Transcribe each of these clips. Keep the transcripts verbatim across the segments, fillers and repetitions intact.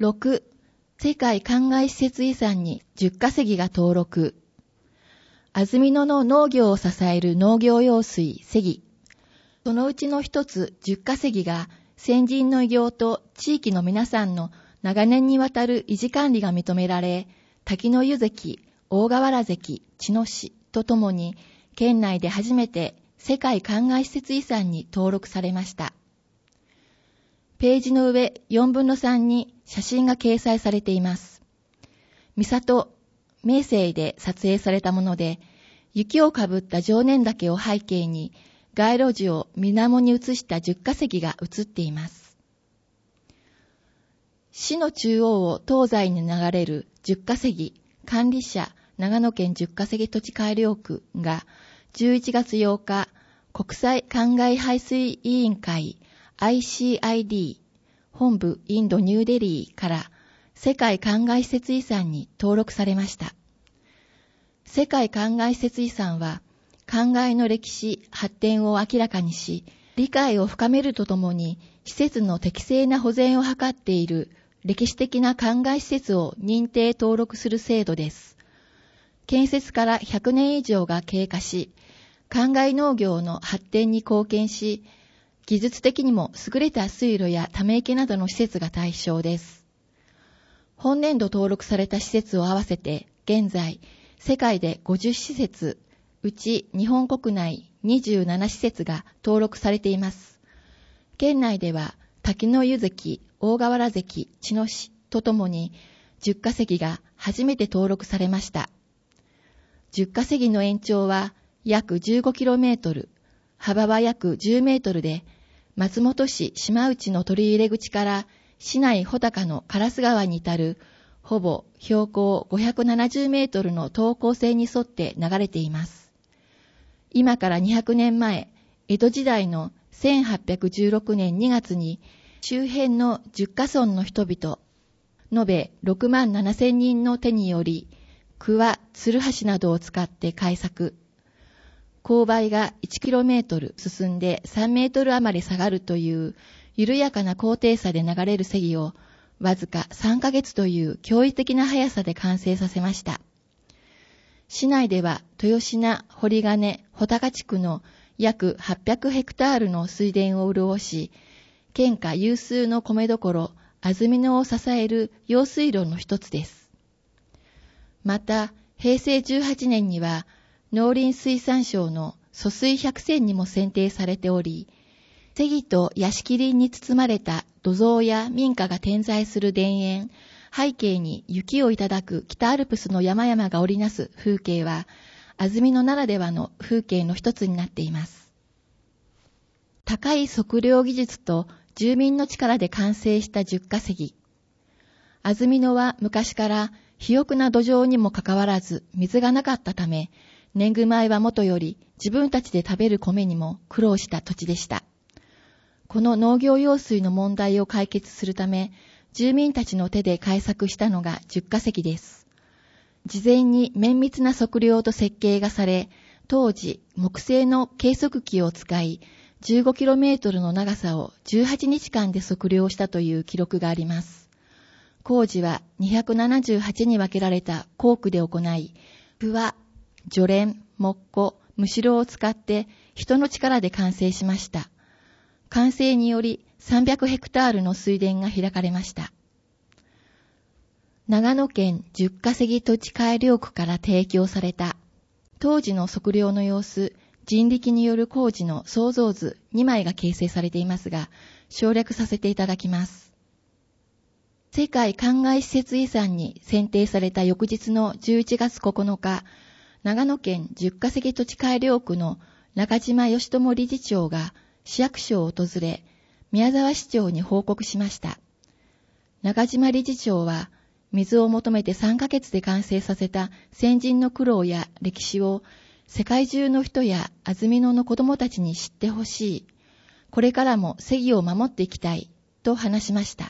ろく、世界灌漑施設遺産にじゅっ稼ぎが登録。安曇野の農業を支える農業用水、セギ。そのうちの一つ、じゅっ稼ぎが、先人の偉業と地域の皆さんの長年にわたる維持管理が認められ、滝の湯関、大河原関、茅野市とともに、県内で初めて世界灌漑施設遺産に登録されました。ページの上よんぶんのさんに写真が掲載されています。三郷、名生で撮影されたもので、雪をかぶった常念岳を背景に、街路樹を水面に映したじゅっ稼ぎが映っています。市の中央を東西に流れるじゅっ稼ぎ、管理者、長野県じゅっ稼ぎ土地改良区がじゅういちがつようか、国際灌漑排水委員会 アイシーアイディー 本部インドニューデリーから世界灌漑施設遺産に登録されました。世界灌漑施設遺産は、灌漑の歴史、発展を明らかにし、理解を深めるとともに、施設の適正な保全を図っている歴史的な灌漑施設を認定登録する制度です。建設からひゃくねん以上が経過し、灌漑農業の発展に貢献し、技術的にも優れた水路やため池などの施設が対象です。本年度登録された施設を合わせて、現在、世界でごじゅっ施設、うち日本国内にじゅうなな施設が登録されています。県内では滝の湯関、大河原関、茅野市とともにじゅっ稼ぎが初めて登録されました。じゅっ稼ぎの延長は約 じゅうごキロメートル、幅は約じゅうメートルで、松本市島内の取り入れ口から市内穂高の烏川に至るほぼ標高ごひゃくななじゅうメートルの等高線に沿って流れています。今からにひゃくねんまえ、江戸時代のせんはっぴゃくじゅうろくねんにがつに周辺のじゅっか村の人々、延べろくまんななせんにんの手により、桑、ツルハシなどを使って開削。勾配がいちキロメートル進んでさんメートル余り下がるという緩やかな高低差で流れる堰をわずかさんかげつという驚異的な速さで完成させました。市内では豊品、堀金、穂高地区の約はっぴゃくヘクタールの水田を潤し、県下有数の米どころ、安曇野を支える用水路の一つです。また、へいせいじゅうはちねんには、農林水産省の疎水百選にも選定されており、堰と屋敷林に包まれた土蔵や民家が点在する田園、背景に雪をいただく北アルプスの山々が織りなす風景は、安曇野ならではの風景の一つになっています。高い測量技術と住民の力で完成したじゅっ稼ぎ。安曇野は昔から肥沃な土壌にもかかわらず水がなかったため、年貢米はもとより自分たちで食べる米にも苦労した土地でした。この農業用水の問題を解決するため、住民たちの手で開削したのがじゅっ稼ぎです。事前に綿密な測量と設計がされ、当時木製の計測器を使い、じゅうごキロメートルの長さをじゅうはちにちかんで測量したという記録があります。工事はにひゃくななじゅうはちに分けられた工区で行い、桑、除蓮、木工、むしろを使って人の力で完成しました。完成によりさんびゃくヘクタールの水田が開かれました。長野県じゅっ稼ぎ土地改良区から提供された当時の測量の様子、人力による工事の想像図にまいが形成されていますが、省略させていただきます。世界灌漑施設遺産に選定された翌日のじゅういちがつここのか、長野県じゅっ稼ぎ土地改良区の中島義智理事長が市役所を訪れ、宮沢市長に報告しました。中島理事長は、水を求めてさんかげつで完成させた先人の苦労や歴史を世界中の人や安曇野の子供たちに知ってほしい。これからも堰を守っていきたいと話しました。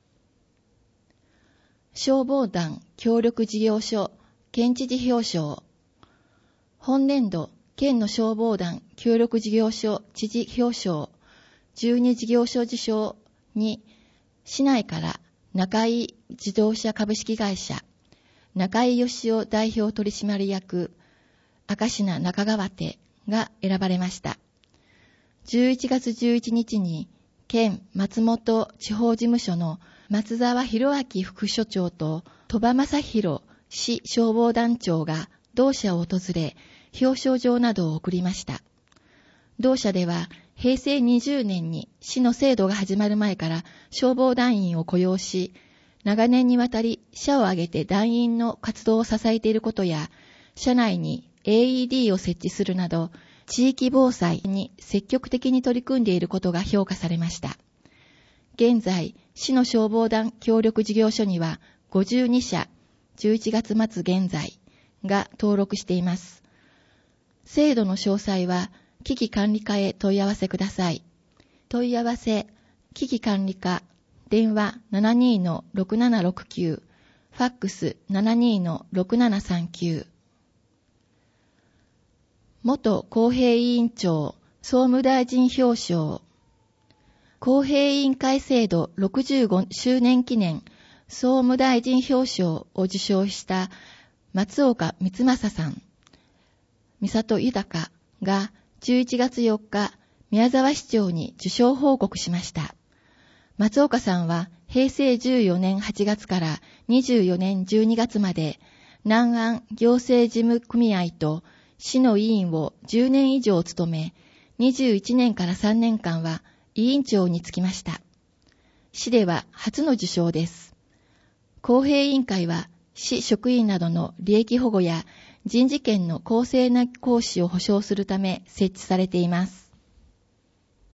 消防団協力事業所県知事表彰。本年度県の消防団協力事業所知事表彰じゅうに事業所受賞に市内から中井自動車株式会社、中井義夫代表取締役、明科中川邸が選ばれました。じゅういちがつじゅういちにちに、県松本地方事務所の松沢博明副所長と鳥羽正宏市消防団長が同社を訪れ、表彰状などを送りました。同社では、へいせいにじゅうねんに市の制度が始まる前から消防団員を雇用し、長年にわたり社を挙げて団員の活動を支えていることや、社内に エーイーディー を設置するなど、地域防災に積極的に取り組んでいることが評価されました。現在、市の消防団協力事業所にはごじゅうにしゃ、じゅういちがつまつ現在が登録しています。制度の詳細は、危機管理課へ問い合わせください。問い合わせ、危機管理課、電話 ななにーのろくななろくきゅう、ファックス ななにーのろくななさんきゅう。元公平委員長、総務大臣表彰。公平委員会制度ろくじゅうごしゅうねん記念総務大臣表彰を受賞した松岡光正さん、三里豊がじゅういちがつよっか、宮沢市長に受賞報告しました。松岡さんはへいせいじゅうよねんはちがつからにじゅうよねんじゅうにがつまで南安行政事務組合と市の委員をじゅうねん以上務め、にじゅういちねんからさんねんかんは委員長に就きました。市では初の受賞です。公平委員会は市職員などの利益保護や人事権の公正な行使を保障するため設置されています。